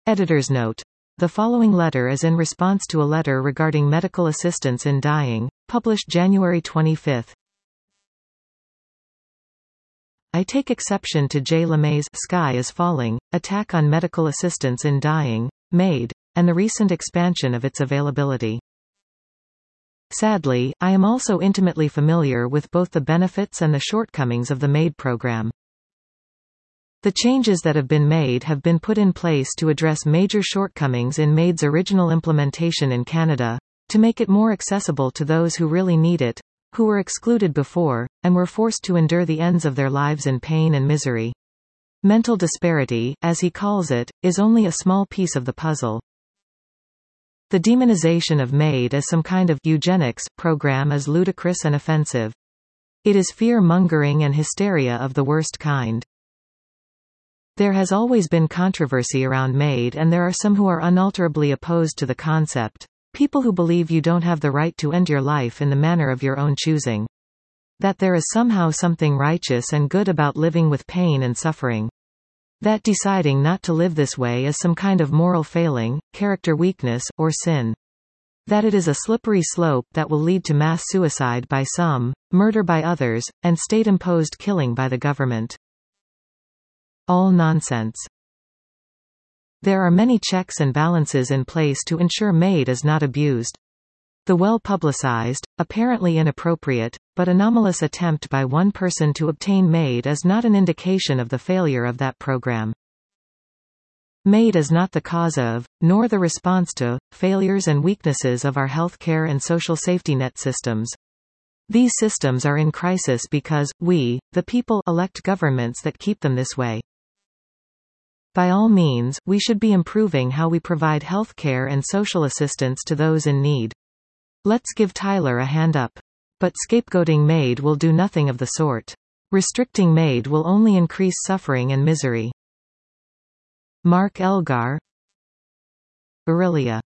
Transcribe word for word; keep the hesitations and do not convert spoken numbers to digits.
Editor's note. The following letter is in response to a letter regarding medical assistance in dying, published January twenty-fifth. I take exception to J. LeMay's Sky is Falling, attack on medical assistance in dying, MAID, and the recent expansion of its availability. Sadly, I am also intimately familiar with both the benefits and the shortcomings of the MAID program. The changes that have been made have been put in place to address major shortcomings in MAID's original implementation in Canada, to make it more accessible to those who really need it, who were excluded before, and were forced to endure the ends of their lives in pain and misery. Mental disparity, as he calls it, is only a small piece of the puzzle. The demonization of MAID as some kind of eugenics program is ludicrous and offensive. It is fear-mongering and hysteria of the worst kind. There has always been controversy around MAID, and there are some who are unalterably opposed to the concept. People who believe you don't have the right to end your life in the manner of your own choosing. That there is somehow something righteous and good about living with pain and suffering. That deciding not to live this way is some kind of moral failing, character weakness, or sin. That it is a slippery slope that will lead to mass suicide by some, murder by others, and state-imposed killing by the government. All nonsense. There are many checks and balances in place to ensure MAID is not abused. The well-publicized, apparently inappropriate, but anomalous attempt by one person to obtain MAID is not an indication of the failure of that program. MAID is not the cause of, nor the response to, failures and weaknesses of our healthcare and social safety net systems. These systems are in crisis because, we, the people, elect governments that keep them this way. By all means, we should be improving how we provide health care and social assistance to those in need. Let's give Tyler a hand up. But scapegoating MAID will do nothing of the sort. Restricting MAID will only increase suffering and misery. Mark Elgar, Aurelia.